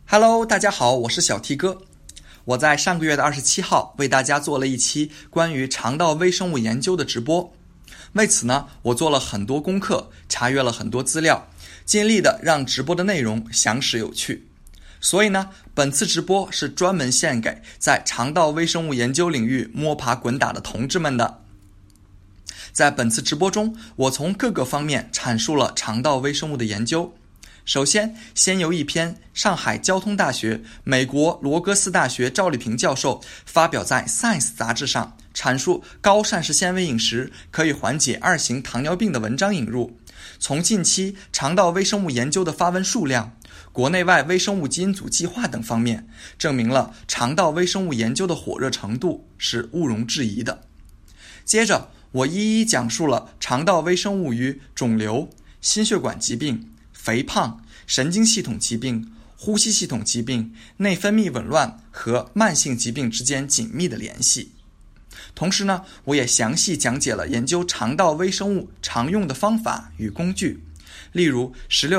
Hello， 大家好，我是小 T 哥。我在上个月的27号为大家做了一期关于肠道微生物研究的直播。为此呢，我做了很多功课，查阅了很多资料，尽力的让直播的内容详实有趣。所以呢，本次直播是专门献给在肠道微生物研究领域摸爬滚打的同志们的。在本次直播中，我从各个方面阐述了肠道微生物的研究。首先由一篇上海交通大学、美国罗格斯大学赵立平教授发表在 Science 杂志上阐述高膳食纤维饮食可以缓解2型糖尿病的文章引入，从近期肠道微生物研究的发文数量、国内外微生物基因组计划等方面，证明了肠道微生物研究的火热程度是毋庸置疑的。接着我一一讲述了肠道微生物与肿瘤、心血管疾病、肥胖、神经系统疾病、呼吸系统疾病、内分泌紊乱和慢性疾病之间紧密的联系。同时呢，我也详细讲解了研究肠道微生物常用的方法与工具，例如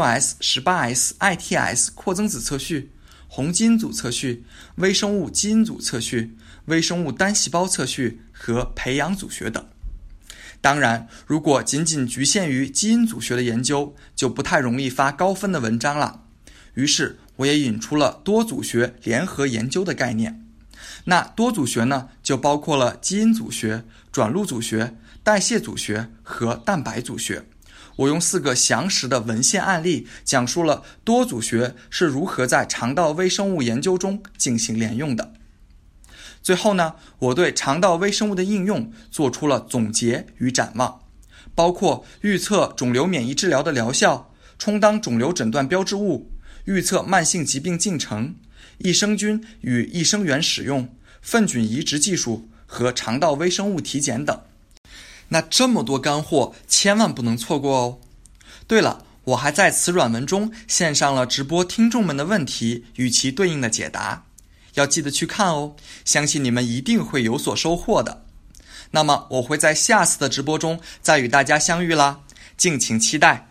16S、18S、ITS 扩增子测序、红基因组测序、微生物基因组测序、微生物单细胞测序和培养组学等。当然，如果仅仅局限于基因组学的研究，就不太容易发高分的文章了。于是我也引出了多组学联合研究的概念。那多组学呢，就包括了基因组学、转录组学、代谢组学和蛋白组学。我用4个详实的文献案例讲述了多组学是如何在肠道微生物研究中进行连用的。最后呢，我对肠道微生物的应用做出了总结与展望，包括预测肿瘤免疫治疗的疗效、充当肿瘤诊断标志物、预测慢性疾病进程、益生菌与益生元使用、粪菌移植技术和肠道微生物体检等。那这么多干货，千万不能错过哦。对了，我还在此软文中献上了直播听众们的问题与其对应的解答，要记得去看哦，相信你们一定会有所收获的。那么我会在下次的直播中再与大家相遇啦，敬请期待。